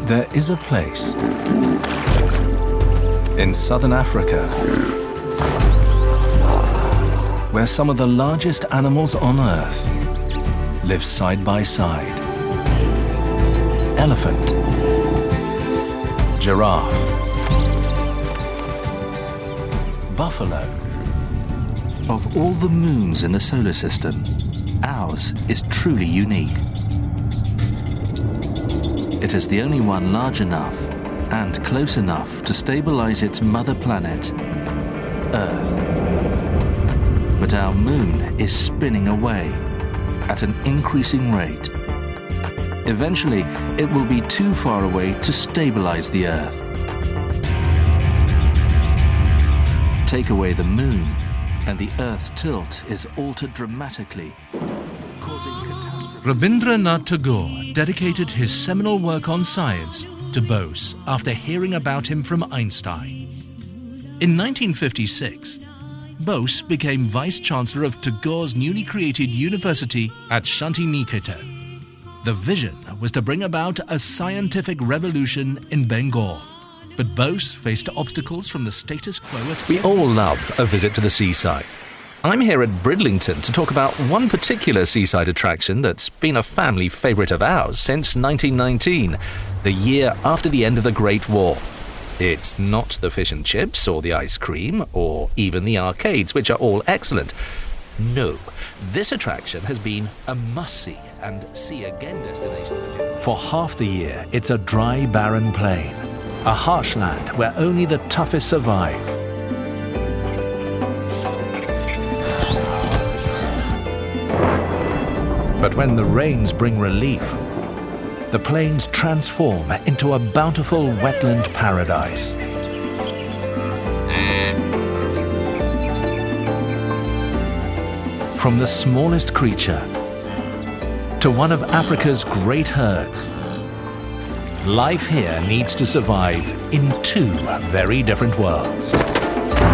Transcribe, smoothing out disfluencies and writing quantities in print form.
There is a place in southern Africa where some of the largest animals on Earth live side by side. Elephant, giraffe, buffalo. Of all the moons in the solar system, ours is truly unique. It is the only one large enough and close enough to stabilize its mother planet, Earth. But our moon is spinning away at an increasing rate. Eventually, it will be too far away to stabilize the Earth. Take away the moon, and the Earth's tilt is altered dramatically, causing catastrophe. Rabindranath Tagore dedicated his seminal work on science to Bose after hearing about him from Einstein. In 1956, Bose became Vice-Chancellor of Tagore's newly created university at Shantiniketan. The vision was to bring about a scientific revolution in Bengal. But Bose faced obstacles from the status quo at... We all love a visit to the seaside. I'm here at Bridlington to talk about one particular seaside attraction that's been a family favourite of ours since 1919, the year after the end of the Great War. It's not the fish and chips or the ice cream or even the arcades, which are all excellent. No, this attraction has been a must-see and see-again destination. For half the year, it's a dry, barren plain, a harsh land where only the toughest survive. But when the rains bring relief, the plains transform into a bountiful wetland paradise. From the smallest creature to one of Africa's great herds, life here needs to survive in two very different worlds.